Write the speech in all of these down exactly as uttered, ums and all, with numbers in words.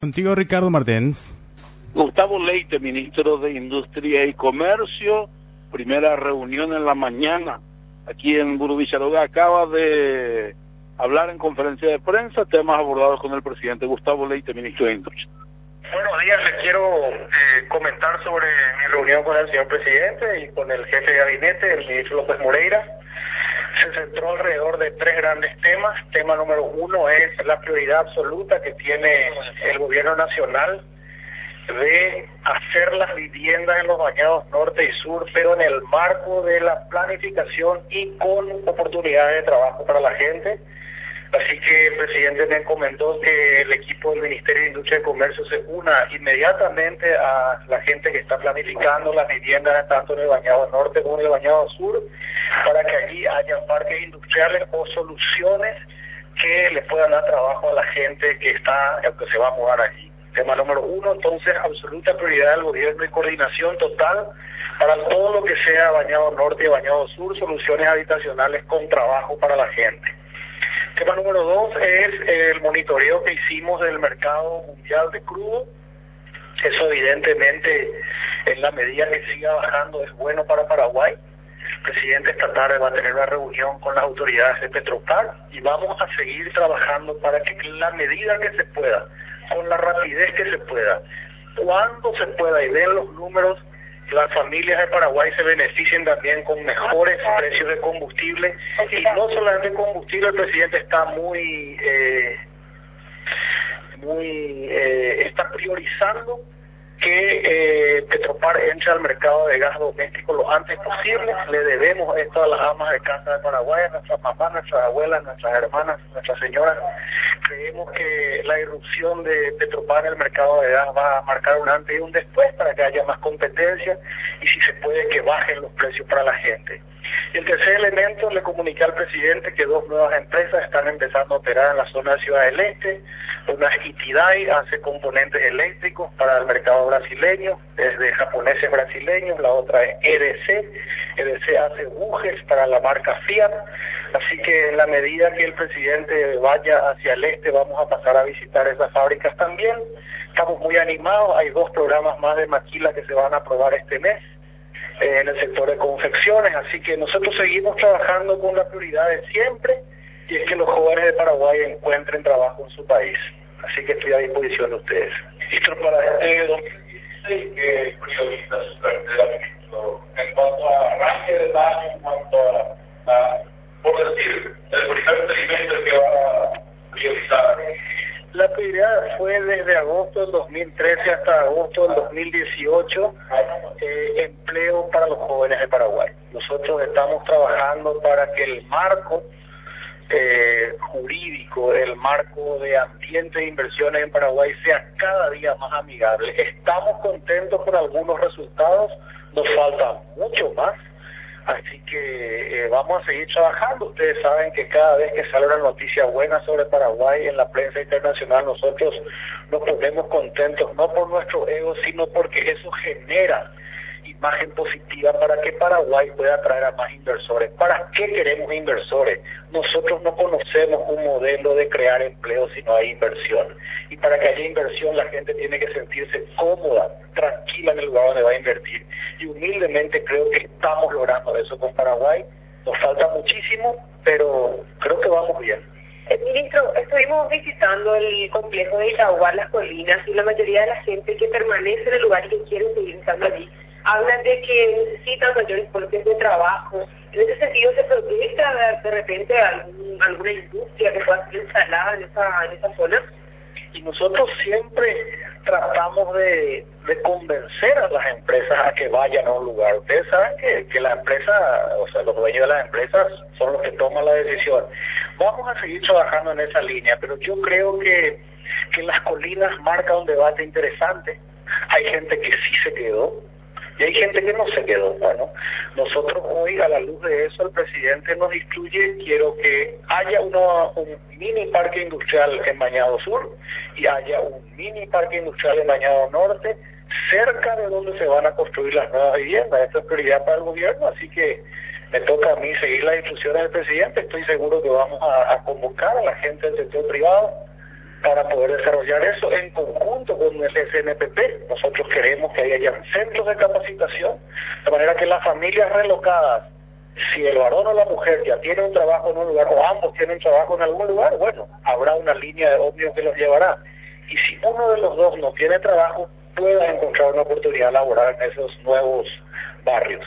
Contigo, Ricardo Martens. Gustavo Leite, ministro de Industria y Comercio, primera reunión en la mañana aquí en Burú Villarogá, acaba de hablar en conferencia de prensa, temas abordados con el presidente. Gustavo Leite, ministro de Industria. Buenos días, les quiero eh, comentar sobre mi reunión con el señor presidente y con el jefe de gabinete, el ministro López Moreira. Se centró alrededor de tres grandes temas. Tema número uno es la prioridad absoluta que tiene el gobierno nacional de hacer las viviendas en los bañados norte y sur, pero en el marco de la planificación y con oportunidades de trabajo para la gente. Así que el presidente me encomendó que el equipo del Ministerio de Industria y Comercio se una inmediatamente a la gente que está planificando las viviendas tanto en el bañado norte como en el bañado sur, para que allí haya parques industriales o soluciones que le puedan dar trabajo a la gente que está que se va a mudar allí. Tema número uno, entonces, absoluta prioridad del gobierno y coordinación total para todo lo que sea bañado norte y bañado sur, soluciones habitacionales con trabajo para la gente. Tema número dos es el monitoreo que hicimos del mercado mundial de crudo. Eso evidentemente, en la medida que siga bajando, es bueno para Paraguay. El presidente esta tarde va a tener una reunión con las autoridades de Petropar y vamos a seguir trabajando para que en la medida que se pueda, con la rapidez que se pueda, cuando se pueda y den los números, las familias de Paraguay se beneficien también con mejores precios de combustible. Y no solamente combustible, el presidente está muy, eh, muy, eh, está priorizando que eh, Petropar entre al mercado de gas doméstico lo antes posible. Le debemos esto a las amas de casa de Paraguay, a nuestras mamás, nuestras abuelas, nuestras hermanas, nuestras señoras. Creemos que la irrupción de Petropar en el mercado de gas va a marcar un antes y un después para que haya más competencia y, si se puede, que bajen los precios para la gente. Y el tercer elemento, le comuniqué al presidente que dos nuevas empresas están empezando a operar en la zona de Ciudad del Este. Una es Itidai, hace componentes eléctricos para el mercado brasileño, desde japoneses brasileños. La otra es E D C. E D C hace bujes para la marca Fiat. Así que en la medida que el presidente vaya hacia el este, vamos a pasar a visitar esas fábricas también. Estamos muy animados, hay dos programas más de maquila que se van a aprobar este mes en el sector de confecciones, así que nosotros seguimos trabajando con la prioridad de siempre, y es que los jóvenes de Paraguay encuentren trabajo en su país. Así que estoy a disposición de ustedes. Ministro, para este dos mil dieciséis, ¿qué prioriza su cartera, ministro? En cuanto a arranque de daño, en cuanto a, a por decir, el primer trimestre que va a priorizar. La prioridad fue desde agosto del dos mil trece hasta agosto del dos mil dieciocho, eh, empleo para los jóvenes de Paraguay. Nosotros estamos trabajando para que el marco eh, jurídico, el marco de ambiente de inversiones en Paraguay sea cada día más amigable. Estamos contentos con algunos resultados, nos falta mucho más. Así que eh, vamos a seguir trabajando. Ustedes saben que cada vez que sale una noticia buena sobre Paraguay en la prensa internacional, nosotros nos ponemos contentos, no por nuestro ego, sino porque eso genera imagen positiva para que Paraguay pueda atraer a más inversores. ¿Para qué queremos inversores? Nosotros no conocemos un modelo de crear empleo si no hay inversión. Y para que haya inversión, la gente tiene que sentirse cómoda, tranquila en el lugar donde va a invertir. Y humildemente creo que estamos logrando eso con Paraguay. Nos falta muchísimo, pero creo que vamos bien. Ministro, estuvimos visitando el complejo de Itaúba, Las Colinas, y la mayoría de la gente que permanece en el lugar y que quiere seguir estando allí hablan de que necesitan mayores fuentes de trabajo. En ese sentido, ¿se proyecta de, de repente algún, alguna industria que pueda ser instalada en esa, en esa zona? Y nosotros siempre tratamos de, de convencer a las empresas a que vayan a un lugar. Ustedes saben que, que la empresa, o sea, los dueños de las empresas son los que toman la decisión. Vamos a seguir trabajando en esa línea, pero yo creo que, que Las Colinas marca un debate interesante. Hay gente que sí se quedó, y hay gente que no se quedó. Bueno, nosotros hoy, a la luz de eso, el presidente nos instruye, quiero que haya una, un mini parque industrial en Bañado Sur y haya un mini parque industrial en Bañado Norte, cerca de donde se van a construir las nuevas viviendas. Esto es prioridad para el gobierno, así que me toca a mí seguir las instrucciones del presidente. Estoy seguro que vamos a, a convocar a la gente del sector privado para poder desarrollar eso en conjunto con el S N P P. Nosotros queremos que haya centros de capacitación, de manera que las familias relocadas, si el varón o la mujer ya tiene un trabajo en un lugar, o ambos tienen trabajo en algún lugar, bueno, habrá una línea de ómnibus que los llevará. Y si uno de los dos no tiene trabajo, pueda encontrar una oportunidad laboral en esos nuevos barrios.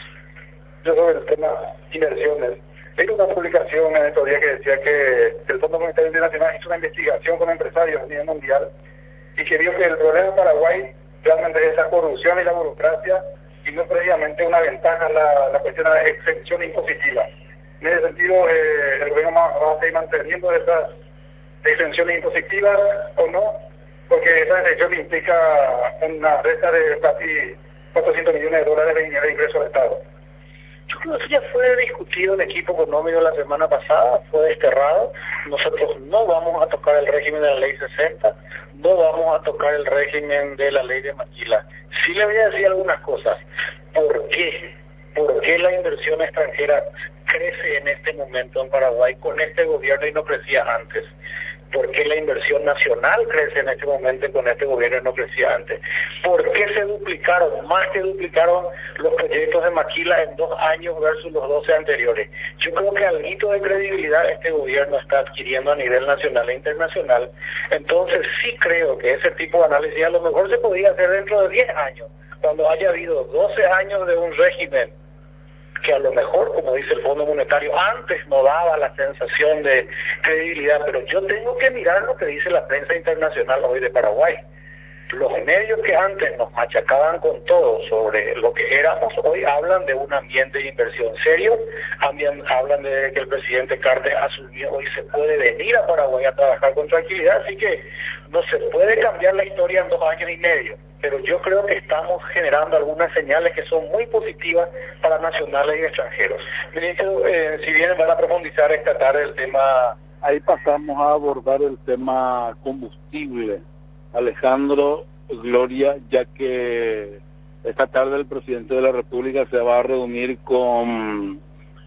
Yo sobre el tema inversiones, hay una publicación en estos días que decía que el Fondo Monetario Internacional hizo una investigación con empresarios a nivel mundial y que vio que el problema de Paraguay realmente es esa corrupción y la burocracia, y no precisamente una ventaja la, la cuestión de exención impositiva. En ese sentido, eh, el gobierno va a seguir manteniendo esas exenciones impositivas o no, porque esa exención implica una resta de casi cuatrocientos millones de dólares de ingresos al Estado. Yo creo que ya fue discutido en equipo económico la semana pasada, fue desterrado. Nosotros no vamos a tocar el régimen de la ley sesenta, no vamos a tocar el régimen de la ley de Maquila. Sí le voy a decir algunas cosas. ¿Por qué? ¿Por qué la inversión extranjera crece en este momento en Paraguay con este gobierno y no crecía antes? ¿Por qué la inversión nacional crece en este momento con este gobierno y no crecía antes? ¿Por qué se duplicaron, más que duplicaron los proyectos de Maquila en dos años versus los doce anteriores? Yo creo que algo de credibilidad este gobierno está adquiriendo a nivel nacional e internacional. Entonces sí creo que ese tipo de análisis a lo mejor se podía hacer dentro de diez años, cuando haya habido doce años de un régimen que a lo mejor, como dice el Fondo Monetario, antes no daba la sensación de credibilidad, pero yo tengo que mirar lo que dice la prensa internacional hoy de Paraguay. Los medios que antes nos machacaban con todo sobre lo que éramos, hoy hablan de un ambiente de inversión serio, hablan de que el presidente Cartes asumió, hoy se puede venir a Paraguay a trabajar con tranquilidad, así que no se puede cambiar la historia en dos años y medio. Pero yo creo que estamos generando algunas señales que son muy positivas para nacionales y extranjeros. Ministro, eh, si bien van a profundizar esta tarde el tema... Ahí pasamos a abordar el tema combustible. Alejandro, Gloria, ya que esta tarde el presidente de la República se va a reunir con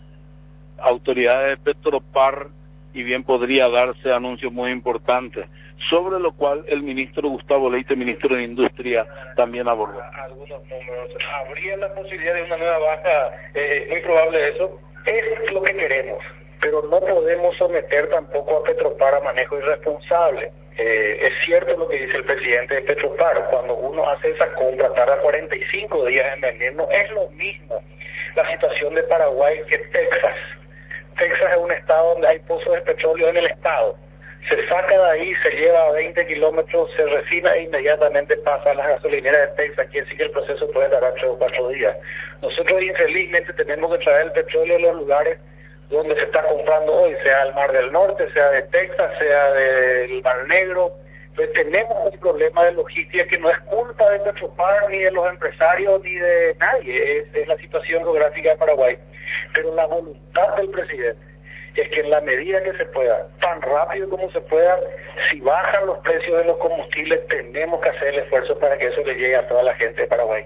autoridades de Petropar y bien podría darse anuncios muy importantes, sobre lo cual el ministro Gustavo Leite, ministro de Industria, también abordó. Algunos números. ¿Habría la posibilidad de una nueva baja? Eh, muy probable eso. Es lo que queremos, pero no podemos someter tampoco a Petropar a manejo irresponsable. Eh, es cierto lo que dice el presidente de Petropar, cuando uno hace esa compra tarda cuarenta y cinco días en venir, no es lo mismo la situación de Paraguay que Texas. Texas es un estado donde hay pozos de petróleo en el estado. Se saca de ahí, se lleva a veinte kilómetros, se refina e inmediatamente pasa a las gasolineras de Texas. Quiere decir que el proceso puede tardar tres o cuatro días. Nosotros infelizmente tenemos que traer el petróleo a los lugares donde se está comprando hoy, sea el Mar del Norte, sea de Texas, sea del Mar Negro. Entonces tenemos un problema de logística que no es culpa de Petropar, ni de los empresarios, ni de nadie. Es, es la situación geográfica de Paraguay. Pero la voluntad del presidente es que en la medida que se pueda, tan rápido como se pueda, si bajan los precios de los combustibles, tenemos que hacer el esfuerzo para que eso le llegue a toda la gente de Paraguay.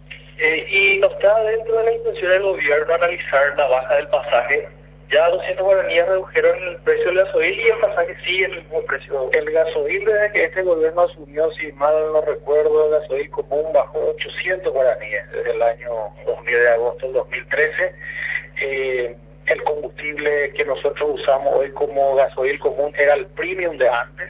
Eh, y no está dentro de la intención del gobierno analizar la baja del pasaje. Ya doscientos guaraníes redujeron el precio del gasoil y el pasaje sigue en el mismo precio. El gasoil, desde que este gobierno asumió, si mal no recuerdo, el gasoil común bajó ochocientos guaraníes desde el año dos mil de agosto del dos mil trece. Eh, el combustible que nosotros usamos hoy como gasoil común era el premium de antes.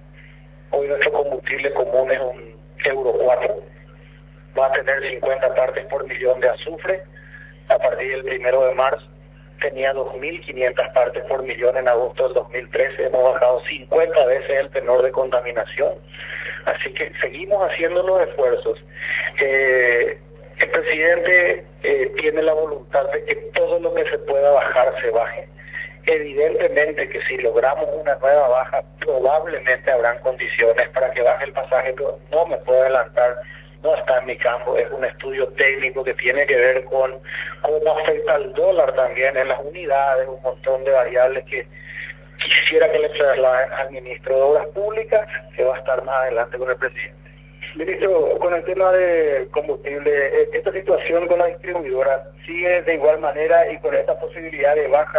Hoy nuestro combustible común es un Euro cuatro. Va a tener cincuenta partes por millón de azufre. A partir del primero de marzo tenía dos mil quinientas partes por millón en agosto del dos mil trece. Hemos bajado cincuenta veces el tenor de contaminación. Así que seguimos haciendo los esfuerzos. Eh, el presidente eh, tiene la voluntad de que todo lo que se pueda bajar se baje. Evidentemente que si logramos una nueva baja, probablemente habrán condiciones para que baje el pasaje, pero no me puedo adelantar, no está en mi campo. Es un estudio técnico que tiene que ver con cómo afecta al dólar también en las unidades, un montón de variables que quisiera que le trasladen al ministro de Obras Públicas, que va a estar más adelante con el presidente. Ministro, con el tema de combustible, esta situación con la distribuidora sigue de igual manera y con esta posibilidad de baja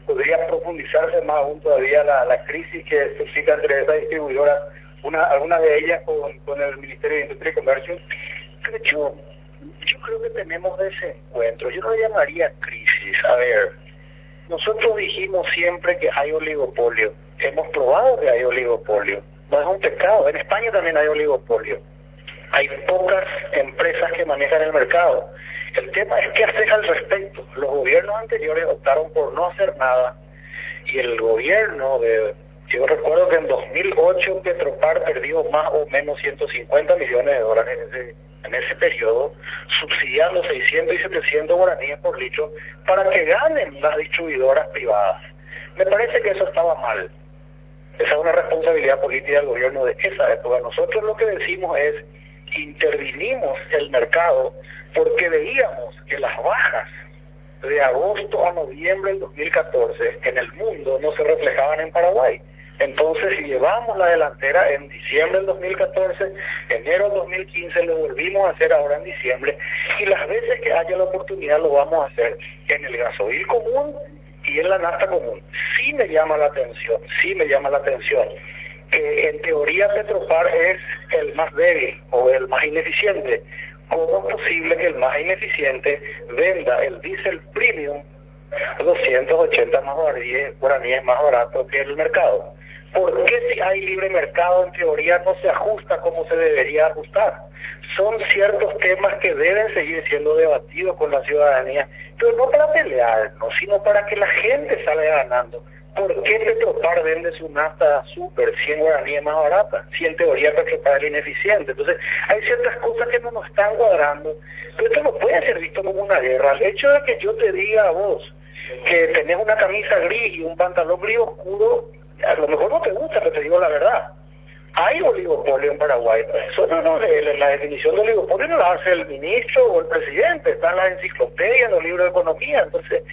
podría profundizarse más aún todavía la, la crisis que suscita entre esas distribuidoras, una, algunas de ellas con, con el Ministerio de Industria y Comercio. Pero yo, yo creo que tenemos desencuentro, yo no lo llamaría crisis. A ver, nosotros dijimos siempre que hay oligopolio, hemos probado que hay oligopolio, no es un pecado, en España también hay oligopolio, hay pocas empresas que manejan el mercado. El tema es qué hacer al respecto. Los gobiernos anteriores optaron por no hacer nada y el gobierno de, yo recuerdo que en dos mil ocho Petropar perdió más o menos ciento cincuenta millones de dólares en ese, en ese periodo, subsidiando seiscientos y setecientos guaraníes por litro para que ganen las distribuidoras privadas. Me parece que eso estaba mal. Esa es una responsabilidad política del gobierno de esa época. Nosotros lo que decimos es, intervinimos el mercado porque veíamos que las bajas de agosto a noviembre del dos mil catorce en el mundo no se reflejaban en Paraguay. Entonces, si llevamos la delantera en diciembre del dos mil catorce, enero del dos mil quince, lo volvimos a hacer ahora en diciembre, y las veces que haya la oportunidad lo vamos a hacer en el gasoil común y en la nafta común. Sí me llama la atención, sí me llama la atención que en teoría Petropar es el más débil o el más ineficiente. ¿Cómo es posible que el más ineficiente venda el diésel premium doscientos ochenta más guaraníes más barato que el mercado? ¿Por qué si hay libre mercado en teoría no se ajusta como se debería ajustar? Son ciertos temas que deben seguir siendo debatidos con la ciudadanía, pero no para pelearnos, sino para que la gente salga ganando. ¿Por qué Petropar vende su nafta super cien guaraníes más barata? Si en teoría Petropar es ineficiente. Entonces, hay ciertas cosas que no nos están cuadrando, pero esto no puede ser visto como una guerra. El hecho de que yo te diga a vos que tenés una camisa gris y un pantalón gris oscuro, a lo mejor no te gusta, pero te digo la verdad. Hay oligopolio en Paraguay. Eso no, no, la definición de oligopolio no la hace el ministro o el presidente, está en la enciclopedia, en los libros de economía. Entonces,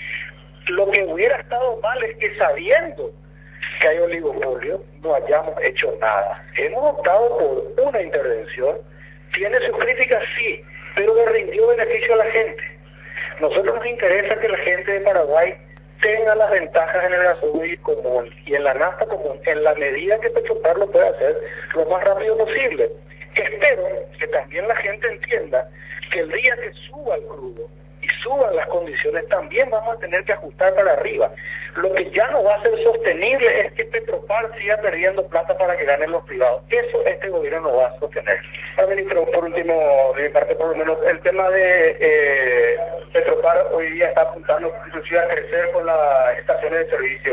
lo que hubiera estado mal es que sabiendo que hay oligopolio no hayamos hecho nada. Hemos optado por una intervención, tiene sus críticas sí, pero le rindió beneficio a la gente. Nosotros nos interesa que la gente de Paraguay tenga las ventajas en el gasoil común y en la nafta común, en la medida que Petropar lo pueda hacer lo más rápido posible. Espero que también la gente entienda que el día que suba el crudo y suban las condiciones, también vamos a tener que ajustar para arriba. Lo que ya no va a ser sostenible es que Petropar siga perdiendo plata para que ganen los privados. Eso este gobierno no va a sostener. Ah, ministro, por último, de mi parte por lo menos, el tema de eh, Petropar hoy día está apuntando inclusive a crecer con las estaciones de servicio.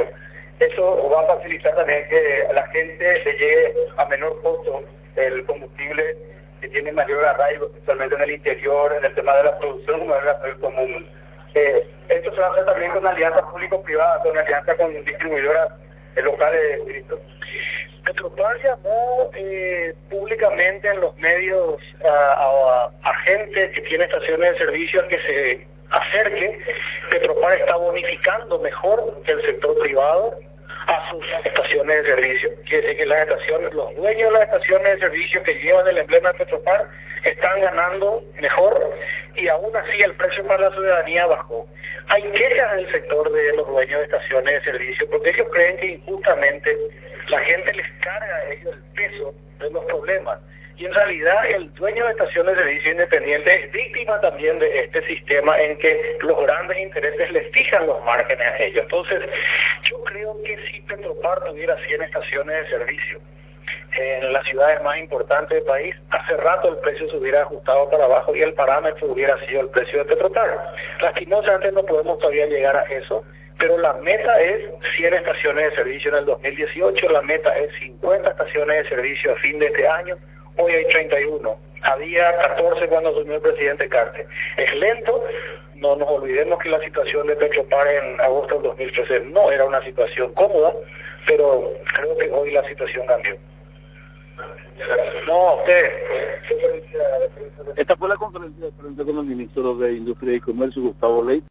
Eso va a facilitar también que a la gente le llegue a menor costo el combustible, que tiene mayor arraigo, especialmente en el interior, en el tema de la producción, como es el gasoil común. Eh, esto se va a hacer también con alianzas público-privadas, con alianzas con distribuidoras eh, locales. ¿Listo? Petropar llamó eh, públicamente en los medios a, a, a gente que tiene estaciones de servicio a que se acerque. Petropar está bonificando mejor que el sector privado a sus estaciones de servicio. Quiere decir que las estaciones, los dueños de las estaciones de servicio que llevan el emblema de Petropar están ganando mejor y aún así el precio para la ciudadanía bajó. Hay quejas del sector de los dueños de estaciones de servicio porque ellos creen que injustamente la gente les carga a ellos el peso de los problemas. Y en realidad el dueño de estaciones de servicio independiente es víctima también de este sistema en que los grandes intereses les fijan los márgenes a ellos. Entonces, yo creo que si Petropar tuviera cien estaciones de servicio en las ciudades más importantes del país, hace rato el precio se hubiera ajustado para abajo y el parámetro hubiera sido el precio de Petropar. Lastimosamente no podemos todavía llegar a eso, pero la meta es cien estaciones de servicio en el dos mil dieciocho, la meta es cincuenta estaciones de servicio a fin de este año. Hoy hay treinta y uno, había catorce cuando asumió el presidente Carter. Es lento, no nos olvidemos que la situación de Petropar en agosto del dos mil trece no era una situación cómoda, pero creo que hoy la situación cambió. No, usted. Esta fue la conferencia de prensa con el ministro de Industria y Comercio, Gustavo Ley.